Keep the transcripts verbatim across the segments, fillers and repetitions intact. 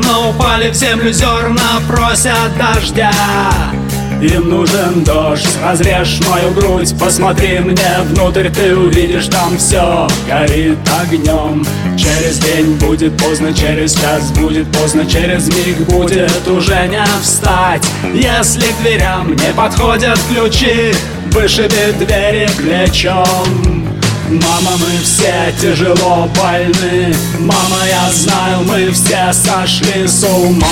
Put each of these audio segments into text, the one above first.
Словно упали в землю зерна, просят дождя. Им нужен дождь, разрежь мою грудь, посмотри мне внутрь, ты увидишь, там все горит огнем. Через день будет поздно, через час будет поздно, через миг будет уже не встать. Если к дверям не подходят ключи, вышиби двери плечом. Мама, мы все тяжело больны, мама, я знаю, мы все сошли с ума.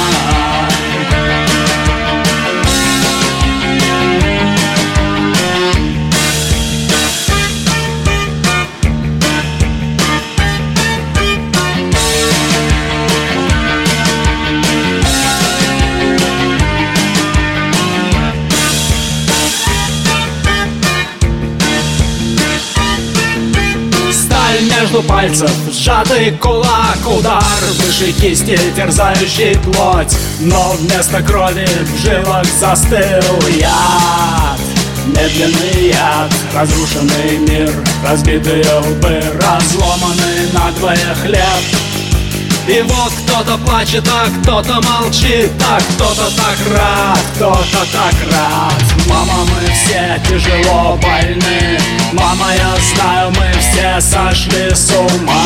Между пальцев сжатый кулак, удар выше кисти, терзающий плоть. Но вместо крови в жилах застыл яд. Медленный яд, разрушенный мир, разбитые лбы, разломанный надвое хлеб. И вот кто-то плачет, а кто-то молчит, а кто-то так рад, кто-то так рад. Мама, мы все тяжело больны, мама, я знаю, мы все сошли с ума.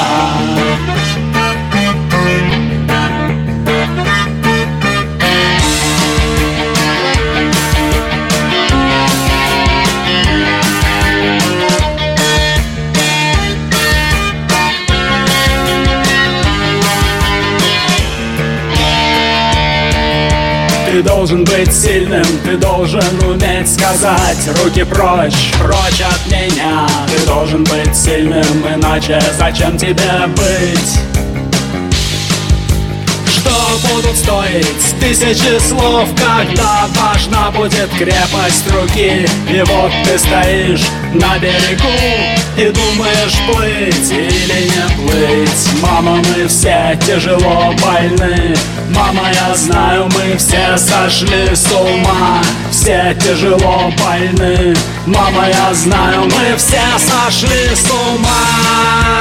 Ты должен быть сильным, ты должен уметь сказать: руки прочь, прочь от меня. Ты должен быть сильным, иначе зачем тебе быть? Что будут стоить тысячи слов, когда важна будет крепость руки? И вот ты стоишь на берегу и думаешь, плыть или не плыть. Мама, мы все тяжело больны, мама, я знаю, мы все сошли с ума. Все тяжело больны, мама, я знаю, мы все сошли с ума.